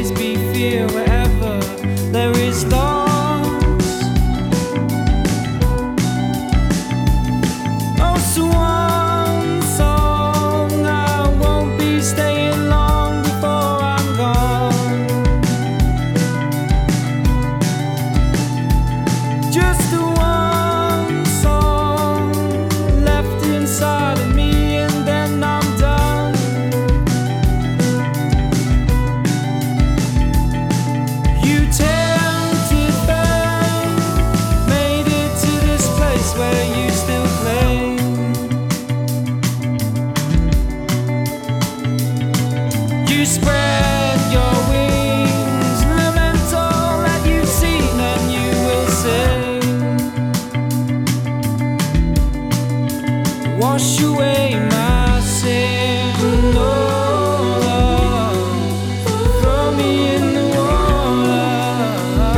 always be fear wherever there is loss. Oh, so one song, I won't be staying long before I'm gone. Just the one song left inside of me, and then I'm done. You tempted fate, made it to this place where you still play. You spread your wings, lament all that you've seen, and you will say, wash away my sin, oh Lord, throw me in the water.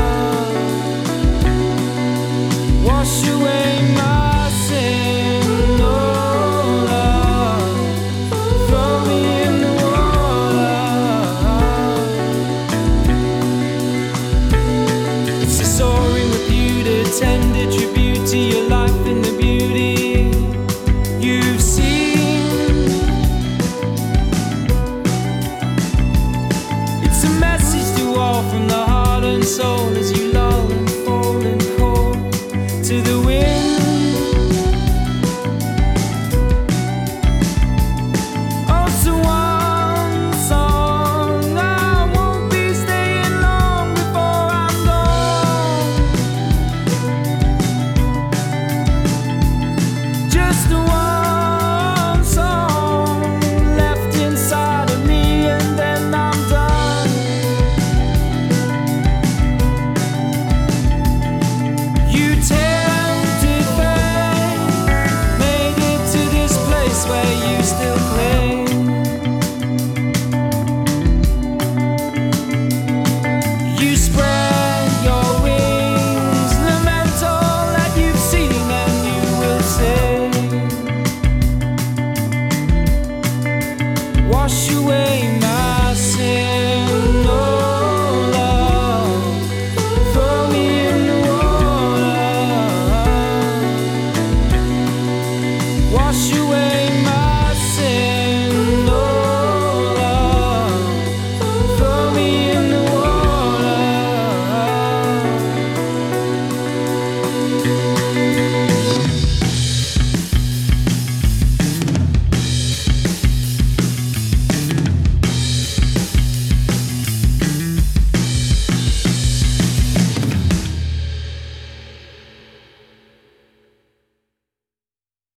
Wash away my sin, oh Lord, throw me in the water. It's a soaring reputed, tender tribute to your life and the beauty you've seen. It's a message to all from the heart and soul as you lull and fall and call to the wind.